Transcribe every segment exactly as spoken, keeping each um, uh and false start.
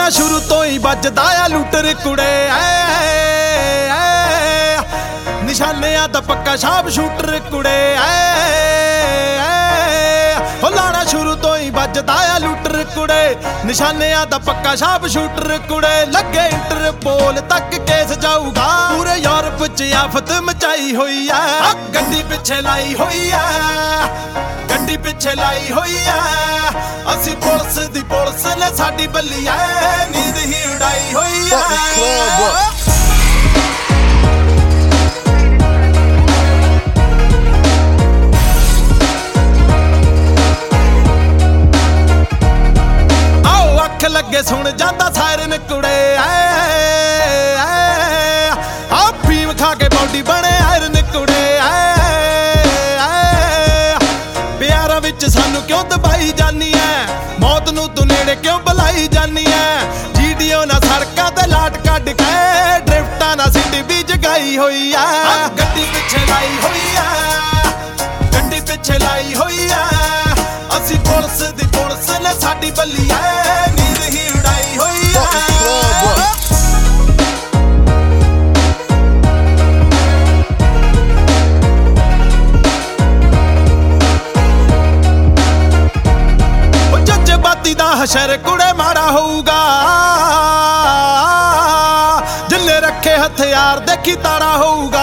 ਲਾਣਾ ਸ਼ੁਰੂ ਤੋਂ ਹੀ ਵੱਜਦਾ ਆ ਲੂਟਰ ਕੁੜੇ ਐ ਨਿਸ਼ਾਨਿਆਂ ਦਾ ਪੱਕਾ ਸ਼ਾਪ ਸ਼ੂਟਰ ਕੁੜੇ ਐ ਹੋ ਲਾਣਾ ਸ਼ੁਰੂ ਤੋਂ ਹੀ ਵੱਜਦਾ ਆ ਲੂਟਰ ਕੁੜੇ ਨਿਸ਼ਾਨਿਆਂ ਦਾ ਪੱਕਾ ਸ਼ਾਪ ਸ਼ੂਟਰ ਕੁੜੇ ਲੱਗੇ ਇੰਟਰਪੋਲ ਤੱਕ ਕੇਸ ਜਾਊਗਾ ਪੂਰੇ ਯੂਰਪ ਚ ਆਫਤ ਮਚਾਈ ਹੋਈ ਆ ਗੱਡੀ ਪਿੱਛੇ ਲਾਈ ਹੋਈ ਆ ਗੱਡੀ ਪਿੱਛੇ ਲਾਈ ਹੋਈ ਆ ਅਸੀਂ ਪੁਲਿਸ ਦੀ ਪੁਲਿਸ ਨੇ ਸਾਡੀ ਬੱਲੀ ਐ ਨੀਂਦ ਹੀ ਉਡਾਈ ਹੋਈ ਆ ਲੱਗੇ ਸੁਣ ਜਾਂਦਾ ਸਾਇਰਨ ਕੁੜੇ ਐ ਆ ਫੀਮ ਖਾ ਕੇ ਬੌਡੀ ਬਣੇ ਆਇਰਨ ਕੁੜੇ ਐ ਪਿਆਰਾਂ ਵਿੱਚ ਸਾਨੂੰ ਕਿਉਂ ਦਬਾਈ ਜਾਨੀ ਐ ਮੌਤ ਨੂੰ ਤੂੰ ਨੇੜੇ ਕਿਉਂ ਬੁਲਾਈ ਜਾਨੀ ਐ ਜੀਡੀਓ ਨਾ ਸੜਕਾਂ ਤੇ ਲਾਟ ਕੱਢ ਕੇ ਡਰਿਫਟਾਂ ਨਾ ਸਿੱਟੀ ਵੀ ਜਗਾਈ ਹੋਈ ਆ ਗੱਡੀ ਪਿੱਛੇ ਲਾਈ ਹੋਈ ਆ ਗੱਡੀ ਪਿੱਛੇ ਲਾਈ ਹੋਈ ਆ ਅਸੀਂ ਪੁਲਿਸ ਦੀ ਪੁਲਿਸ ਨੇ ਸਾਡੀ ਬੱਲੀ ਐ ਨੀਂਦ ਹੀ ਉਡਾਈ ਹੋਈ ਆ ਉਹ ਜੱਜਬਾਤੀ ਦਾ ਹਸ਼ਰ ਕੁੜੇ ਮਾੜਾ ਹੋਊਗਾ ਜਿੰਨੇ ਰੱਖੇ ਹਥਿਆਰ ਦੇਖੀ ਤਾੜਾ ਹੋਊਗਾ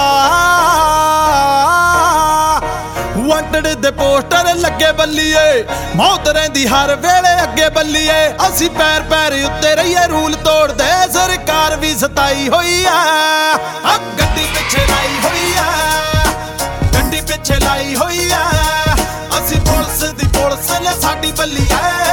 ਵਾਂਟਡ ਦੇ ਪੋਸਟਰ ਲੱਗੇ ਬੱਲੀਏ ਮੌਤ ਰਹਿੰਦੀ ਹਰ ਵੇਲੇ ਅੱਗੇ ਬੱਲੀਏ ਅਸੀਂ ਪੈਰ ਪੈਰ ਉੱਤੇ ਰਹੀਏ ਰੂਲ ਤੋੜਦੇ ਸਰਕਾਰ ਵੀ ਸਤਾਈ ਹੋਈ ਆ ਗੱਡੀ ਪਿੱਛੇ ਲਾਈ ਹੋਈ ਆ ਗੱਡੀ ਪਿੱਛੇ ਲਾਈ ਹੋਈ ਆ ਅਸੀਂ ਪੁਲਿਸ ਦੀ ਪੁਲਿਸ ਨੇ ਸਾਡੀ ਬੱਲੀ ਐ